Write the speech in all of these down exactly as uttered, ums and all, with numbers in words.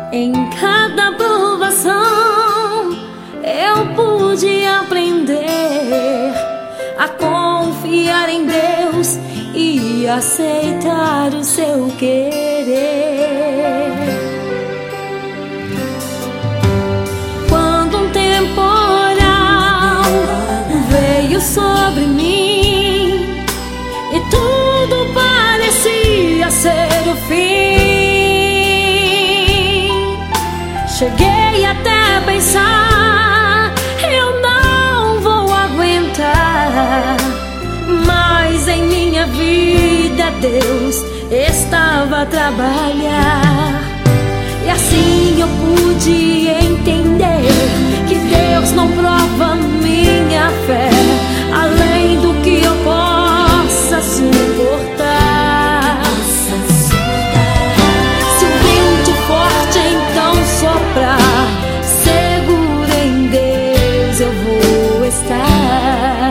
Em cada provação eu pude aprender a confiar em Deus e aceitar o seu querer. Quando um temporal veio sobre mim e tudo parecia ser o fim, cheguei até a pensar, eu não vou aguentar. Mas em minha vida Deus estava a trabalhar, e assim eu pude entender que Deus não prova minha fé além do que eu possa suportar. Se o vento forte então soprar, seguro em Deus eu vou estar.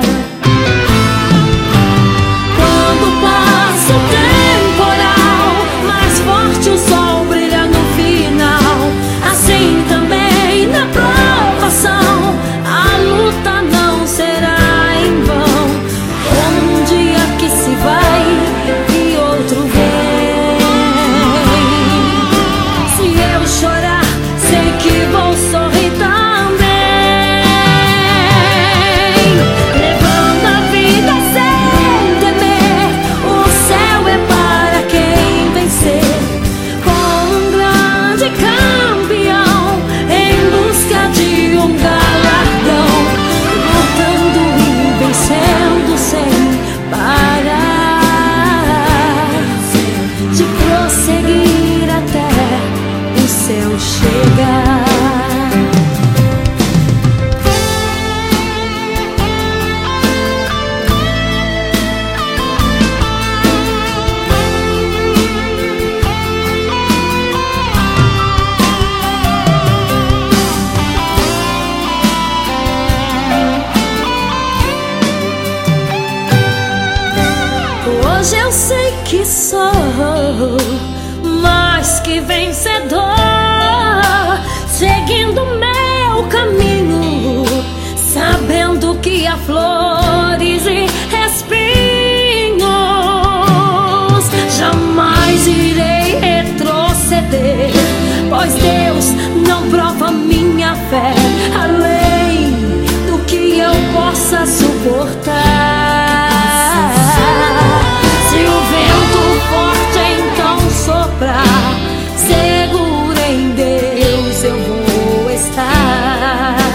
Quando passa o temporal, mais forte o sol brilha no final. Assim também na provação, a luta não será em vão. Como um dia que se vai e outro vem. Se eu chorar, sei que vou sorrir também, levando a vida sem temer. O céu é para quem vencer, como um grande campeão em busca de um galardão, lutando e vencendo sem parar, de prosseguir até o céu chegar. Hoje eu sei que sou mais que vencedor, seguindo meu caminho, sabendo que há flores e espinhos. Jamais irei retroceder, pois Deus não prova minha fé além do que eu possa suportar. Se o vento forte então soprar, seguro em Deus eu vou estar.